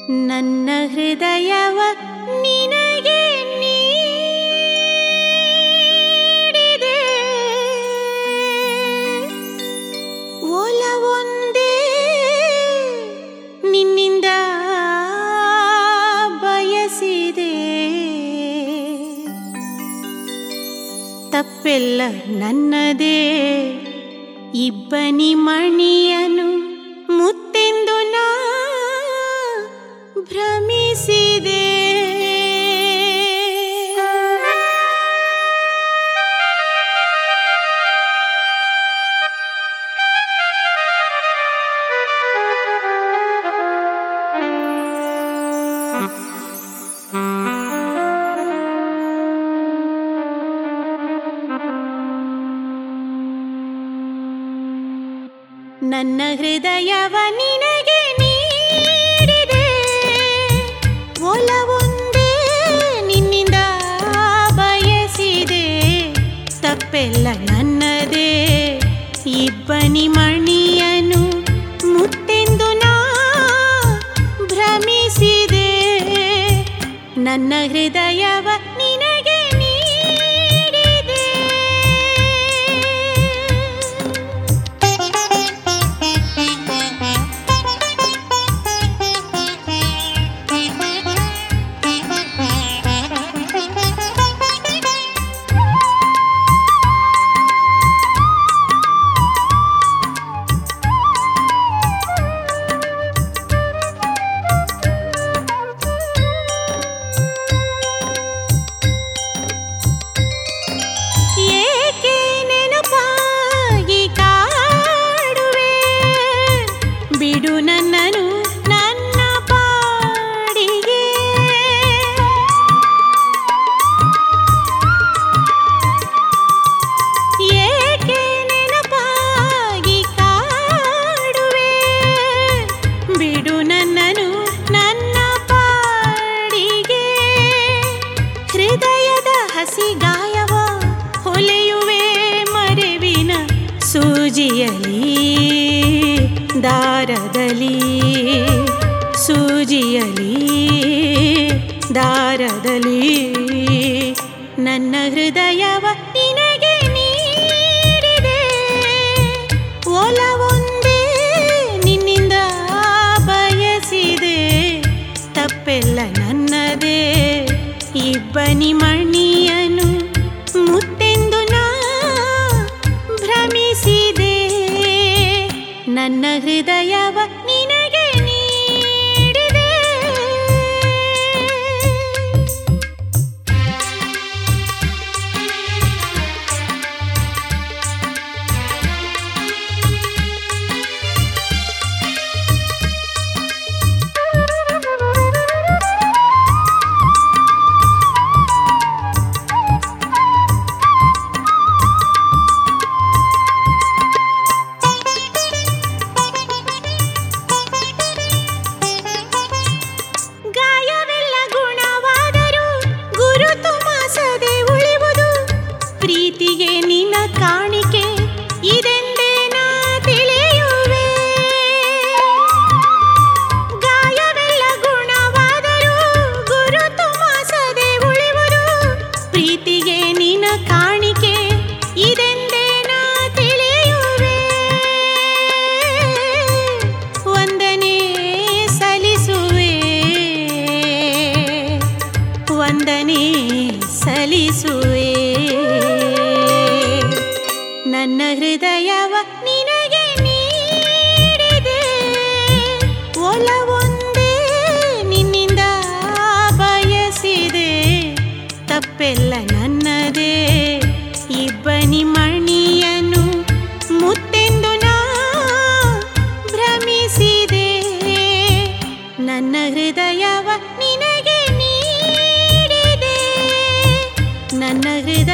ನನ್ನ ಹೃದಯವ ನಿನಗೆ ನೀಡಿದೆ, ಒಲವೊಂದೇ ನಿನ್ನಿಂದ ಬಯಸಿದೆ. ತಪ್ಪೆಲ್ಲ ನನ್ನದೇ, ಇಬ್ಬನಿ ಮಣಿಯನು ಮುತ್ತೆಂದು ನಾ ಭ್ರಮಿಸಿದೆ. ನನ್ನ ಹೃದಯವ ನಿನಗೆ ನೀಡಿದೆ, ಒಲವೊಂದೇ ನಿನ್ನಿಂದ ಬಯಸಿದೆ. ತಪ್ಪೆಲ್ಲ ನನ್ನದೇ, ಇಬ್ಬನಿ ಮಣಿಯನು ಮುತ್ತೆಂದು ನಾ ಭ್ರಮಿಸಿದೆ. ನನ್ನ ಹೃದಯವ ನಿನಗೆ ನೀಡಿದೆ. ಬಿಡು ನನ್ನನು ನನ್ನ ಪಾಡಿಗೆ, ಏಕೆ ನೆನಪಾಗಿ ಕಾಡುವೆ. ಬಿಡು ನನ್ನನು ನನ್ನ ಪಾಡಿಗೆ, ಹೃದಯದ ಹಸಿ ಗಾಯವ ಹೊಲೆಯುವೆ ಮರೆವಿನ ಸೂಜಿಯಲಿ ದಾರದಲ್ಲಿ, ಸೂಜಿಯಲಿ ದಾರದಲ್ಲಿ. ನನ್ನ ಹೃದಯವ ನಿನಗೆ ನೀಡಿದೆ, ಒಲವೊಂದೇ ನಿನ್ನಿಂದ ಬಯಸಿದೆ. ತಪ್ಪೆಲ್ಲ ನನ್ನದೇ, ಇಬ್ಬನಿ ಮಣಿಯನು ಮುತ್ತೆಂದು ನಾ ಭ್ರಮಿಸಿದೆ. ನನ್ನ ಹೃದಯವ ನಿನಗೆ ನೀಡಿದೆ. ಪ್ರೀತಿಗೆ ನಿನ್ನ ಕಾಣಿಕೆ ಇದೆಂದೇ ನಾ ತಿಳಿಯುವೆ. ಗಾಯವೆಲ್ಲ ಗುಣವಾದರೂ ಗುರುತು ಮಾಸದೆ ಉಳಿಯುವುದು. ಪ್ರೀತಿಗೆ ನಿನ್ನ ಕಾಣಿಕೆ ಇದೆಂದೇ ನಾ ತಿಳಿಯುವೆ. ವಂದನೆ ಸಲ್ಲಿಸುವೆ, ವಂದನೆ ಸಲ್ಲಿಸುವೆ. ನನ್ನ ಹೃದಯವ ನಿನಗೆ ನೀಡಿದೆ, ಒಲವೊಂದೇ ನಿನ್ನಿಂದ ಬಯಸಿದೆ. ತಪ್ಪೆಲ್ಲ ನನ್ನದೇ, ಇಬ್ಬನಿ ಮಣಿಯನು ಮುತ್ತೆಂದು ನಾ ಭ್ರಮಿಸಿದೆ. ನನ್ನ ಹೃದಯವ ನಿನಗೆ ನೀಡಿದೆ, ನನ್ನ ಹೃದಯ